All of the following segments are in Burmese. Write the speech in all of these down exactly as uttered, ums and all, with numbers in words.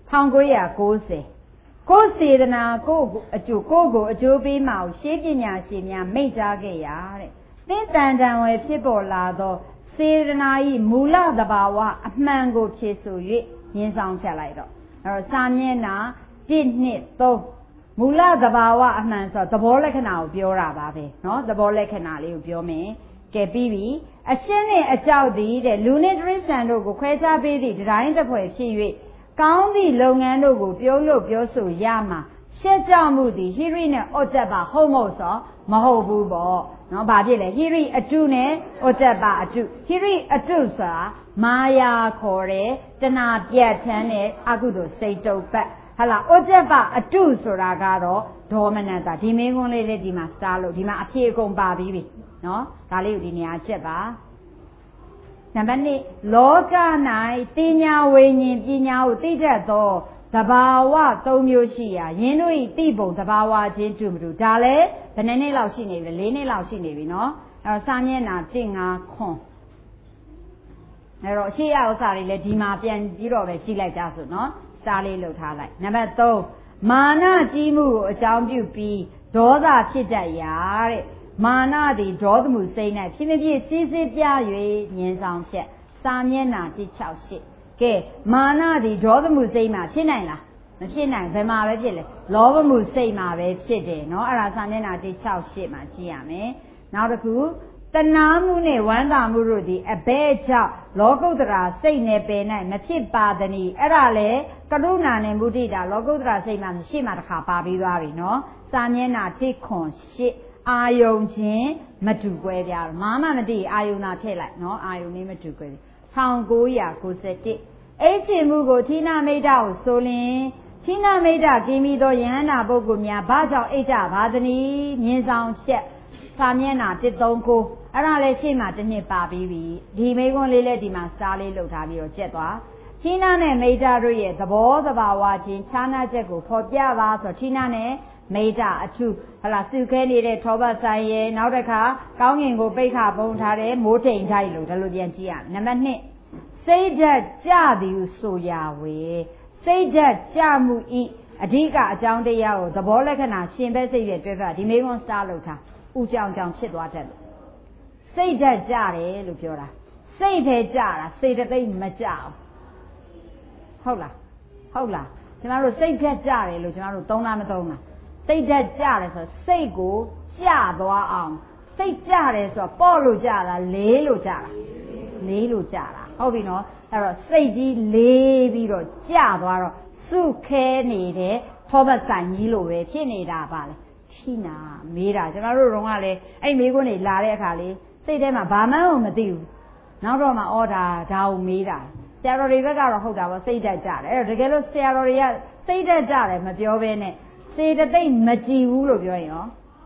ထောင်ကိုရကိုးဆယ်ကိုယ်စေတနာကိုအကျိုးကိုကိုအကျိုးပေးမအောင်ရှေးပညာရှင်များမိန့်ကြားခဲ့ရတဲ့သင်္တန်တံဝယ်ဖြစ်ပေါ်လာသောစေတနာ၏မူလသဘာဝအမှန်ကိုဖြေဆို၍ညင်ဆောင်ချက်လိုက်တော့အဲတော့စာမျက်နှာတစ်နှစ်သုံးမူလသဘာဝအမှန်ဆိုသဘောလက္ခဏာကိုပြောတာပါပဲเนาะသဘောလက္ခဏာလေးကိုပြောမယ်ကဲပြီးပြီအရှင်းနဲ့အကြောက်သည်တဲ့လူနဲ့တရိစ္ဆာန်တို့ကိုခွဲခြားပေးသည့်တိုင်းတစ်ဖွဲ့ဖြစ်၍ကောင်းသည့်လုပ်ငန်းတို့ကိုပြုလို့ပြောဆိုရမှာရှက်ကြောက်မှုသည်ဟိရိနဲ့ဩတ္တပဟုတ်မဟုတ်ဆိုမဟုတ်ဘူးပေါ့နော်ဘာဖြစ်လဲဟိရိအတုနဲ့ဩတ္တပအတုဟိရိအတုဆိုတာမာယာခေါ်တဲ့တဏှာပြတ်ထန်းတဲ့အကုသိုလ်စိတ်တုပ်ပတ်ဟလာဩတ္တပအတုဆိုတာကတော့ဒေါမနတာဒီမင်းကွန်းလေးလေးဒီမှာစတားလို့ဒီမှာအဖြေအကုန်ပါပြီးပြီနော်ဒါလေးကိုဒီနေရာချက်ပါနံပါတ်နှစ်လောက၌တင်ညာဝိညာဉ်ပညာကိုသိတတ်သောသဘာဝသုံးမျိုးရှိရာယင်းတို့၏သိပုံသဘာဝချင်းတူမတူဒါလည်းဘယ်နှစ်နှစ်လောက်ရှိနေပြီလဲလေးနှစ်လောက်ရှိနေပြီနော်အဲတော့စာမျက်နှာတစ်ငါခွန်အဲတော့ရှေ့ရဥစ္စာတွေလည်းဒီမှာပြန်ပြီးတော့ပဲကြည့်လိုက်ကြစို့နော်စားလေးလှုပ်ထားလိုက်နံပါတ်သုံးမာနကြီးမှုကိုအကြောင်းပြုပြီးဒေါသဖြစ်တတ်ရာတဲ့မာနသည်ဒေါသမှုစိတ်၌ဖြစ်မဖြစ်စစ်စစ်ပြ၍ညင်ဆောင်ဖြတ်စာမျက်နှာတစ်၆ရှစ်ကဲမာနသည်ဒေါသမှုစိတ်မှာဖြစ်နိုင်လားမဖြစ်နိုင်ဘယ်မှာပဲဖြစ်လဲလောဘမှုစိတ်မှာပဲဖြစ်တယ်เนาะအဲ့ဒါစာမျက်နှာတစ်၆ရှစ်မှာကြည့်ရမယ်နောက်တစ်ခုတဏှာမှုနဲ့ဝမ်းသာမှုတို့သည်အဘဲကြောင့်လောကုတ္တရာစိတ်နဲ့ပယ်၌မဖြစ်ပါသနည်းအဲ့ဒါလေကရုဏာနဲ့မုဒိတာလောကုတ္တရာစိတ်မှာမရှိမှတခါပါပြီးသွားပြီเนาะစာမျက်နှာတစ်ခွန်ရှစ်အာယုံချင်းမတူကွဲပြားမာမမတိအာယုံသာထည့်လိုက်เนาะအာယုံလေးမတူကွဲ၁၉၉၁အိတ်ချင်မှုကိုဌိနမိတ်တာကိုဆိုလင်ဌိနမိတ်တာကိမိသောယဟန္တာပုဂ္ဂိုလ်များဘာကြောင့်အိတ်ကြပါသနည်းမြင်ဆောင်ချက်စာမျက်နှာတစ်သုံးကိုအဲ့ဒါလည်းရှေ့မှာတစ်နှစ်ပါပြီးပြီဒီမိကွန်းလေးလည်းဒီမှာစားလေးလှုပ်ထားပြီးတော့ကျက်သွားဌိနနဲ့မိတ်တာတို့ရဲ့သဘောသဘာဝချင်းခြားနာချက်ကိုဖော်ပြပါဆိုဌိနနဲ့မိတ်တာအထုဟလာစုခဲနေတဲ့ထောပတ်ဆိုင်ရဲ့နောက်တစ်ခါကောင်းငင်ကိုပိတ်ခပုံထားတဲ့မိုးတိမ်ထိုက်လို့ဒါလိုပြန်ကြည့်ရနံပါတ်နှစ်စိတ်ဓာတ်ကြသည်ဟုဆိုရဝေစိတ်ဓာတ်ကြမှုဤအဓိကအကြောင်းတရားကိုသဘောလက္ခဏာရှင်ဘက်စိတ်ရဲ့တွေ့ဖက်ဒီမိကွန်းစတားလို့ထားဥကြောင်ကြောင်ဖြစ်သွားတတ်တယ်စိတ်ဓာတ်ကြတယ်လို့ပြောတာစိတ်ထဲကြတာစေတသိက်မကြအောင်ဟုတ်လားဟုတ်လားကျွန်တော်တို့စိတ်ဓာတ်ကြတယ်လို့ကျွန်တော်တို့သုံးတာမသုံးတာစိတ်ဓာတ်ကြတယ်ဆိုစိတ်ကိုကြသွားအောင်စိတ်ကြတယ်ဆိုတော့ပေါ့လို့ကြတာလေးလို့ကြတာလေးလို့ကြတာဟုတ်ပြီနော်အဲ့တော့စိတ်ကြီးလေးပြီးတော့ကြသွားတော့စုခဲနေတဲ့ထောပတ်ဆိုင်ကြီးလိုပဲဖြစ်နေတာပါလေထိနာမေးတာကျွန်တော်တို့တော့ကလည်းအဲ့မေးခွန်းတွေလာတဲ့အခါလေးစိတ်ထဲမှာဘာမှမသိဘူးနောက်တော့မှဩဒါဒါကိုမေးတာဆရာတော်တွေဘက်ကတော့ဟုတ်တာပေါ့စိတ်ဓာတ်ကြတယ်အဲ့တော့တကယ်လို့ဆရာတော်တွေကစိတ်ဓာတ်ကြတယ်မပြောဘဲနဲ့စေတသိက်မကြည်ဘူးလို့ပြောရင်ရော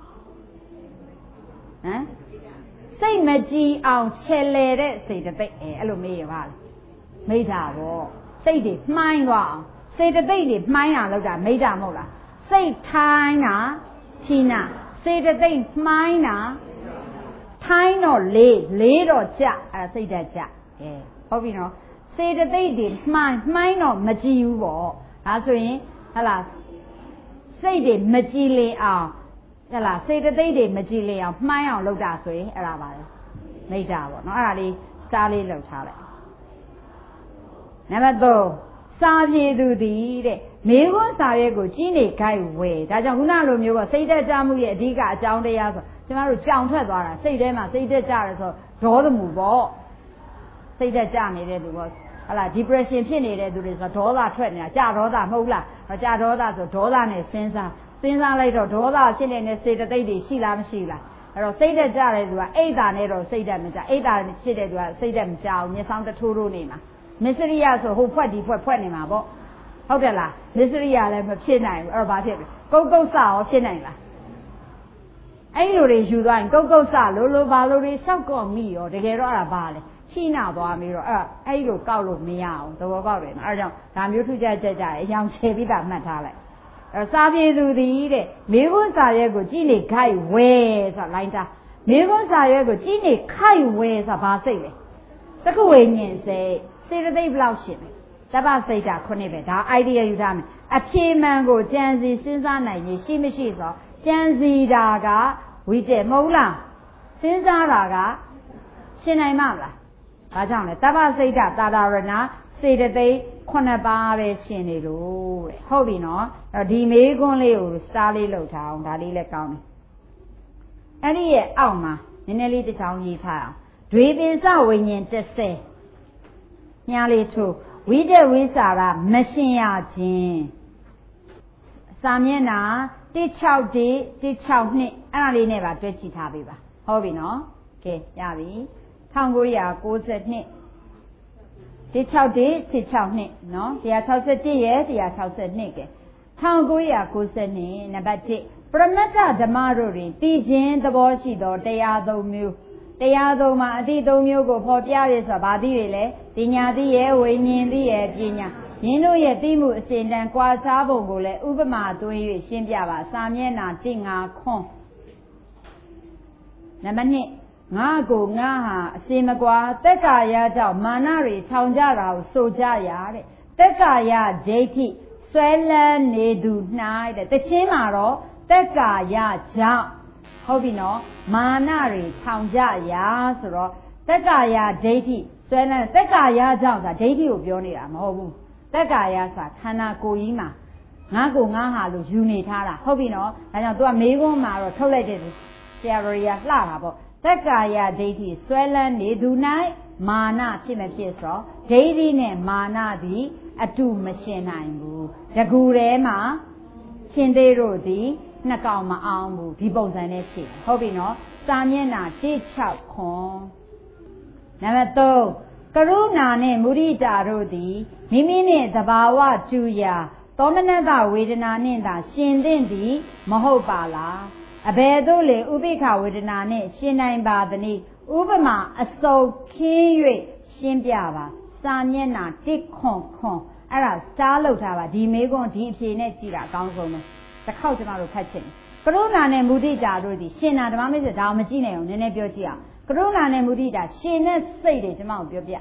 ဟမ်စိတ်မကြည်အောင်ခြေလေတဲ့စေတသိက်အဲအဲ့လိုမေးရပါလားမိတ်တာပေါ့စိတ်တွေမှိုင်းသွားအောင်စေတသိက်တွေမှိုင်းအောင်လုပ်တာမိတ်တာမဟုတ်လားစိတ်ထိုင်းတာဌိနစေတသိက်မှိုင်းတာထိုင်းတော့လေးလေးတော့ကြအဲစိတ်ဓာတ်ကြအဲဟုတ်ပြီနော်စေတသိက်တွေမှိုင်းမှိုင်းတော့မကြည်ဘူးပေါ့ဒါဆိုရင်ဟလာစိတ်တွေမကြည်လင်အောင်ဟလာစေတသိက်တွေမကြည်လင်အောင်မှိုင်းအောင်လုပ်တာဆိုရင်အဲ့ဒါပါလေမိတ်တာပေါ့နော်အဲ့ဒါလေးစားလေးလှုပ်ထားလိုက်နံပါတ်သုံးစာပြေသူသည်တဲ့မေခွန်းစာရွက်ကိုကြီးနေခိုက်ဝယ်ဒါကြောင့်ခုနလိုမျိုးပေါ့စိတ်သက်ကြမှုရဲ့အဓိကအကြောင်းတရားဆိုကျမတို့ကြောင်ထွက်သွားတာစိတ်ထဲမှာစိတ်သက်ကြတယ်ဆိုဒေါသမှုပေါ့စိတ်သက်ကြနေတဲ့သူပေါ့ဟလာ depression ဖြစ်နေတဲ့သူတွေဆိုဒေါသထွက်နေတာကြာဒေါသမဟုတ်လားကြာဒေါသဆိုဒေါသနဲ့စဉ်းစားစဉ်းစားလိုက်တော့ဒေါသဖြစ်နေတဲ့စေတသိက်တွေရှိလားမရှိလားအဲ့တော့စိတ်သက်ကြတဲ့သူကအိတ်တာနဲ့တော့စိတ်သက်မကြအိတ်တာဖြစ်တဲ့သူကစိတ်သက်မကြအောင်မျက်စောင်းတထိုးထိုးနေမှာမစ္စရိယဆိုဟိုဖွက်ဒီဖွက်ဖွက်နေမှာပေါ့ဟုတ်တယ်လားမစ္စရိယလည်းမဖြစ်နိုင်ဘူးအဲ့တော့ဘာဖြစ်လဲကုတ်ကုတ်စရောဖြစ်နိုင်လားအဲ့လိုတွေယူသွားရင်ကုတ်ကုတ်စလို့လို့ဘာလို့တွေရှောက်ကော့မိရောတကယ်တော့အဲ့ဒါဘာလဲချိနာသွားပြီးတော့အဲ့အဲ့လိုကောက်လို့မရအောင်သဘောပေါက်တယ်နော်အဲ့ဒါကြောင့်ဒါမျိုးထူးခြားချက်ကြတယ်အယောင်ချေပြီးတာမှတ်ထားလိုက်အဲ့စာပြေသူသည်တဲ့မေခွန်းစာရွက်ကိုကြည့်နေခိုက်ဝဲဆိုလိုင်းတာမေခွန်းစာရွက်ကိုကြည့်နေခိုက်ဝဲဆိုဘာစိတ်လဲတက္ကဝိညာဉ်စိတ်စေတသိက်ဘလောက်ရှင်လဲ Taba Saita Conibeta, idea you damn. A pay mango, Janzi, Sinzana, Shimishizo, Janzi Daga, we did Mola, Sinzaraga, Sinai Mala. Ajana, Taba Saita, Tadarana, say that they Conabave Shinido, Hobino, a Dime Gonleo, Sally Lowtown, Daddy County. And here, Alma, in a little town ye child. Dreaming are winning to say. Nearly true. We the Wisara, machine yard. Samiana, teach out the, teach out me, and I never touch it, Habiba. Hobino, okay, Yavi. Tangoya goes at me. Teach out the, teach out me, no? The Atosset, yes, the Atosset Nick. Tangoya goes at me, Nabati. Pramata the Maruri, Tijin, the Boshido, they are the mu. They are the ma, the Domugo, Potiaris of Adile, Dinya the air, winning the air, Gina. You know, ye Timu, Saint and Quasabo Gole, Ubama, doing Shimbiava, Samiana, Tinga, Con. Namani, Nago, Naha, Simagua, Tekaya, Manari, Townjara, Sojaya, Tekaya, J T, Swellen, Nedu, Night, the Chimaro, Tekaya, Jam. Hobino, Manari, Townjaya, Soro, Tekaya, J T, Swellen, Tekaya, Jam, the J T of Yonia, Mobu, Tekaya, Hana Goima, Nago, Naha, Unitara, Hobino, and I do a Mego Maro, Tolerated, Sierra, Lava, Tekaya, J T, Swellen, Nedu Night, Mana, Timothy, J D, Mana, the, a two machine, the Gurema, Chindero, the, Nakama Ambu, Dibos and Echi, Hobino, Samiana, Teacher Con. Number two, Karuna ne Murita Rodi, Mimine, the Bawa Juya, Dominata Widana Ninda, Shindindi, Mahobala, Abedole, Ubika Widane, Shinain Badani, Ubama, a so Kiwi, Shimbiava, Samiana, Dick Con Con, Ara, Starlotava, Dimegon, Deep Sinetira, Councilman. The Kautamaro catching. Corona and Mudita Rudy, Shina, the Mamma, the Dalmagino, and Nebiotia. Corona and Mudita, Shina, say the Mount Bibia.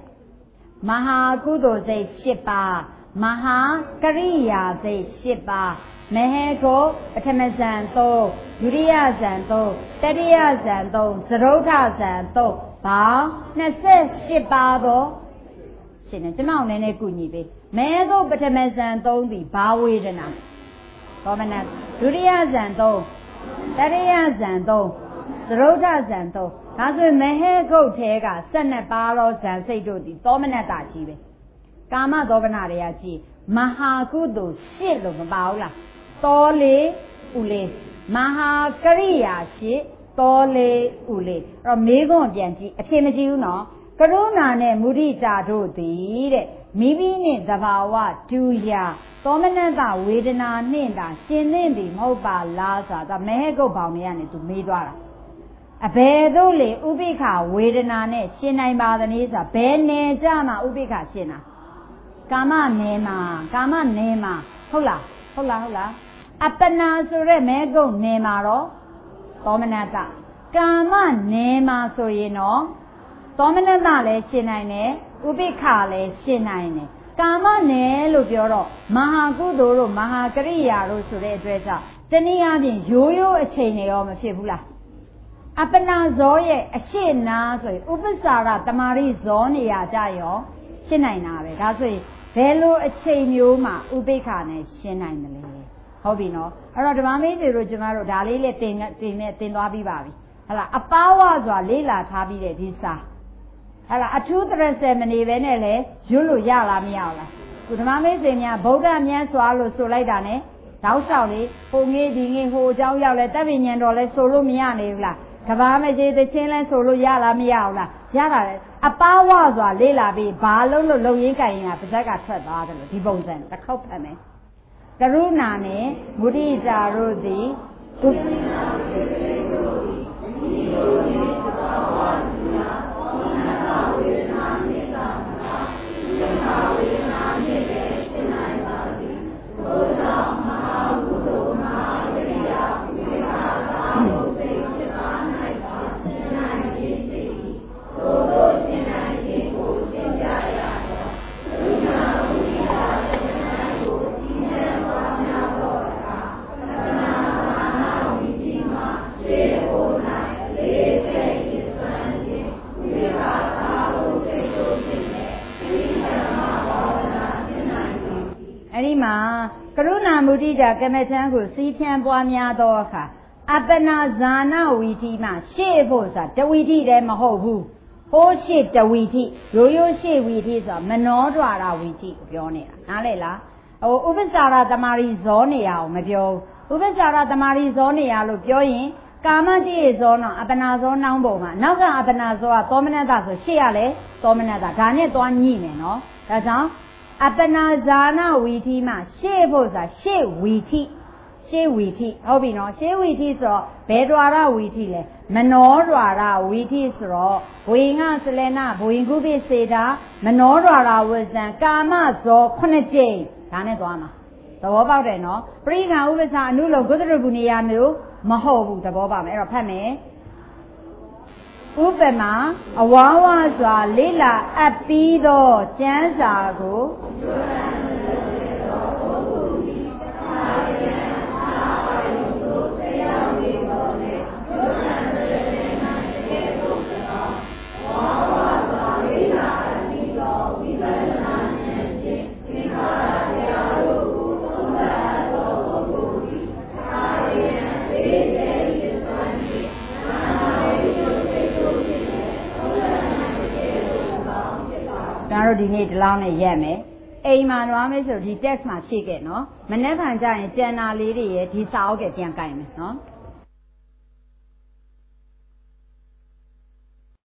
Maha Gudo, they shipa. Maha Karia, they shipa. Mexico, Atamazanto, Urias and Do, Tedias and Do, Zerotas and Do, Ba, Nese Shipado. Shina, the Mount and Egunibi. Mexico, Atamazanto, the Bawi and us. Dominant, Durias and Do, Tarias and Do, Rotas and Do. That's when Mexico take us, send a barrels and say to the dominant Achieve. Kama Dominariachi, Mahakudu, shit of Baula, Tole, Ule, Maha Karia, shit, Tole, Ule, or Megon Yanchi, a Timothy, you know, Karuna ne Murita Rodi, Mibini, the Bawa, Tuya. Dominanta Widana Ninda, Shinindi, Moba, Laza, the Mexico Bamiani to Midwara. A bedole, Ubika, Widana, Shinai Badanisa, Bene, Jama, Ubika, Shina. Kama Nema, Kama Nema, Hola, Hola, Hola. Apana Sure Mego Nemaro, Dominata. Kama Nema, so you know. Dominanta le Shinai, Ubika le Shinai. Kama ne Lubioro, Mahagudoro, Mahakaria, Rosure Dressa, Teniadi, Yoyo, a chain of Fibula. Apana Zoye, a shina, Upasara, Tamari Zonia Dayo, Shinaina, that's why Velo a chain yuma, Ubecane, Shinainale. Hobino, Aradamami, the Rojamaro, Dali, Tinwabi Babi. Hala, a power was Lila Tabi de Disa. A two semini venele, Julu Yala Miala. Good mamma, Boga Mian swallow so like Dane, Tau Sally, who made the who Jow Yala Davinian or Solo Mianela, Kavame the Chinland Solo Yala Miala, Yala, a power was Lila be Balo Loyinka in a Pizzaga Trad, the Bonzen, the Copane. Karunane, Muriza Rodi, အဲ့ဒီမှာကရုဏာမုဒိတာကမ္မထံကိုစီးဖြန်းပွားများသောအခါအပ္ပနာဇာနာဝီထိမှရှေ့ဖို့ဆိုတာတဝီထိလည်းမဟုတ်ဘူးဟိုးရှေ့တဝီထိရိုးရိုးရှေ့ဝီထိဆိုတာမနောဒွါရဝီထိကိုပြောနေတာနားလေလားဟိုဥပ္ပစာရသမารီဇောနေရအောင်မပြောဥပ္ပစာရသမารီဇောနေရလို့ပြောရင်ကာမတိရေဇောနောအပ္ပနာဇောနောင်းပုံမှာနောက်ကအပ္ပနာဇောကသောမနတဆိုရှေ့ရလဲသောမနတဒါနဲ့သွားညှိမယ်နော်ဒါကြောင့်အပ္ပနာဇာနာဝီထိမှရှေ့ဖို့ဆိုတာရှေ့ဝီထိရှေ့ဝီထိဟုတ်ပြီနော်ရှေ့ဝီထိဆိုတော့ဘယ်ဒွါရဝီထိလဲမနောဒွါရဝီထိဆိုတော့ဘဝေငစလနာဘဝေကုပိစေတာမနောဒွါရဝဇံကာမဇောခုနှစ်ကြိမ်ဒါနဲ့သွားမှာသဘောပေါက်တယ်နော်ပရိက္ခဥပ္ပစာအနုလောကုသရပုနေယမျိုးမဟုတ်ဘူးသဘောပေါက်မယ်အဲ့တော့ဖတ်မယ်ဥပမာအဝါဝါစွာလေးလာအပ်ပြီးသောကျမ်းစာကိုတို့ဒီနေ့ဒီလောက်နဲ့ရက်မယ်အိမ်မှာတော့မယ်ဆိုဒီ text မှာဖြည့်ခဲ့နော်မနေ့ကကြရင်ကျန်တာလေးတွေရဲ့ဒီစာအုပ်ကပြန်ကြိုင်မယ်နော်